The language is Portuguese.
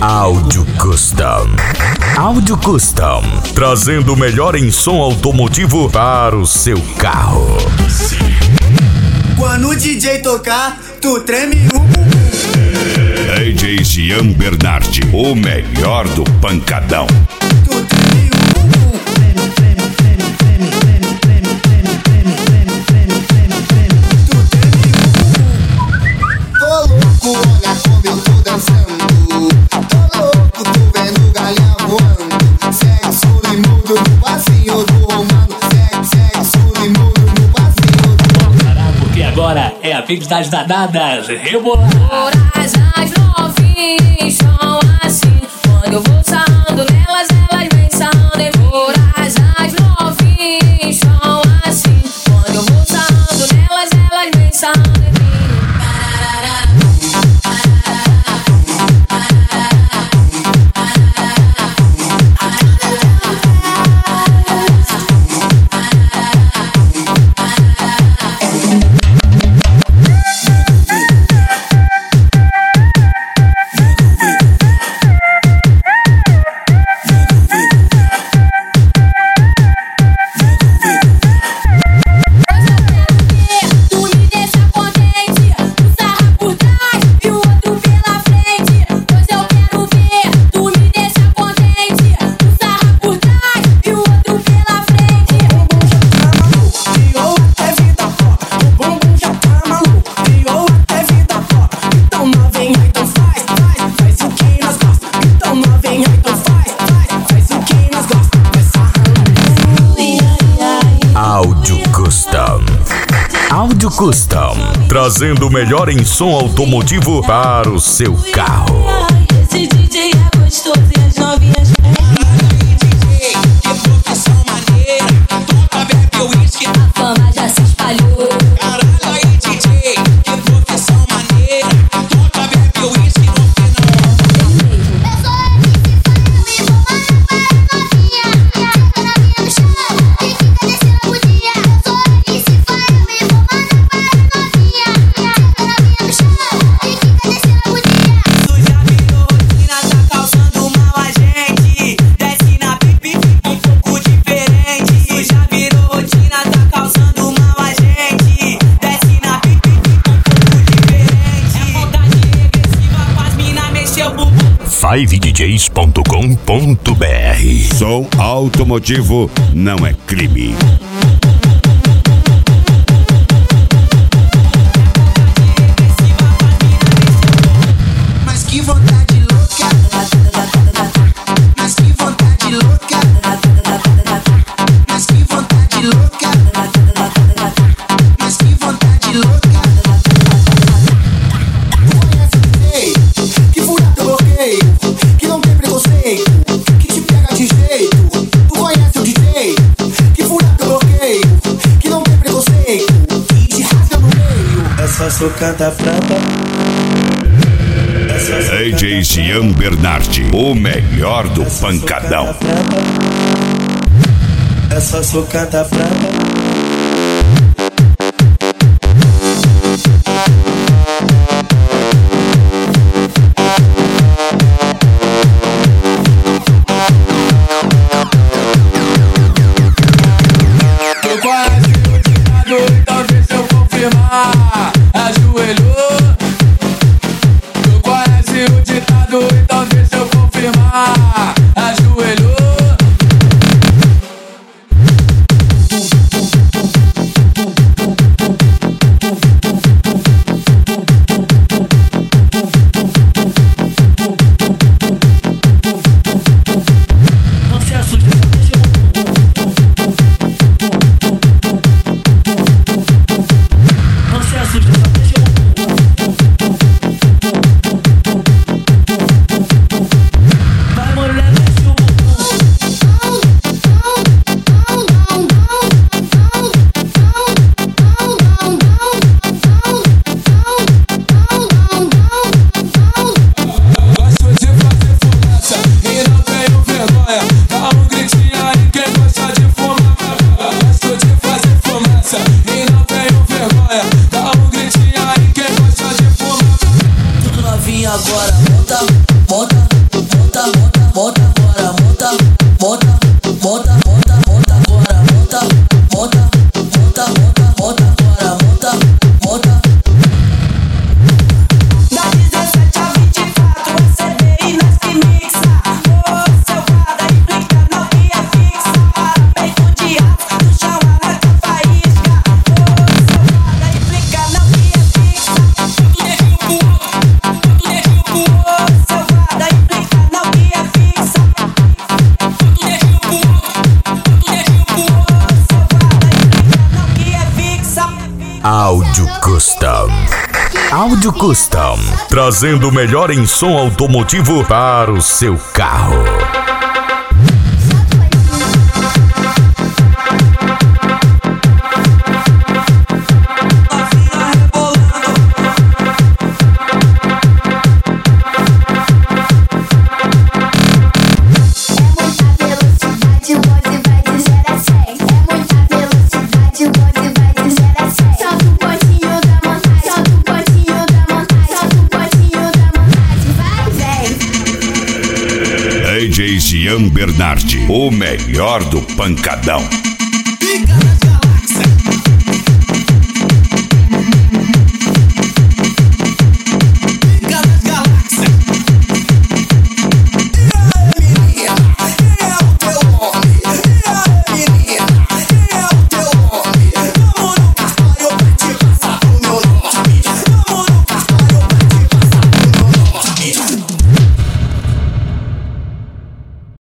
Áudio Custom. Áudio Custom, trazendo o melhor em som automotivo para o seu carro. Quando o DJ tocar, tu treme o bumbum. DJ Jean Bernardi, o melhor do pancadão. Tu treme o bumbum. Tô louco, olha como eu tô dançando. Tô louco, tô vendo galha voando. Sexo limudo no passinho do Romano. Sexo limudo no passinho do Romano. Porque agora é a Tempestade Danadas Rebolar. As novinhas são assim. Quando eu vou sarrando nelas, elas vêm sarrando em mim. As novinhas são assim. Quando eu vou sarrando nelas, elas vêm sarrando em mim. Áudio Custom, trazendo o melhor em som automotivo para o seu carro. Esse DJ é gostoso e as novinhas DJ, que profissão maneira. Toca, bebe uísque, a fama já se espalhou. caralho aí DJ, que profissão maneira. Toca, bebe uísque no final. Eu sou MC Fael, me formando para novinha. Senta na minha pichão, quem fica descendo pro dia. Isso já virou rotina, tá causando mal a gente. Desce na pipi, fica um pouco diferente. Isso já virou rotina, tá causando mal a gente. Desce na pipi, fica um pouco diferente. É vontade regressiva, faz mina mexer o bumbum. 5DJs.com.br. Som automotivo não é crime. Mas que vontade louca. Mas que vontade louca. Mas que vontade louca. Mas que vontade louca. Tu conhece o DJ que fura teu bloqueio, que não tem preconceito, que te pega de jeito. Tu conhece o DJ que fura teu bloqueio, que não tem preconceito, que te rasga no meio. Essa socada franta. DJ Jean Bernardi, o melhor do pancadão. Essa socada franta. Tu conhece o ditado, então deixa eu confirmar. Ajoelhou. Tu conhece o ditado, então deixa eu confirmar. Ajoelhou. Não se assuste, não se assuste, vai mulher, mexe o bumbum. Gosto de fazer fumaça e não tenho vergonha. Dá um gritinho aí quem gosta de fumar. Gosto de fazer fumaça e não tenho vergonha. Dá um gritinho aí quem gosta de fumar. Tudo novinho agora, bota, bota, Custom. Áudio Custom, trazendo o melhor em som automotivo para o seu carro. DJ Jean Bernardi, o melhor do pancadão.